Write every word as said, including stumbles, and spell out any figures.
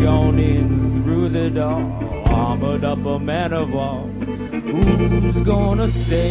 gone in through the door, armored up a man of war. Who's gonna say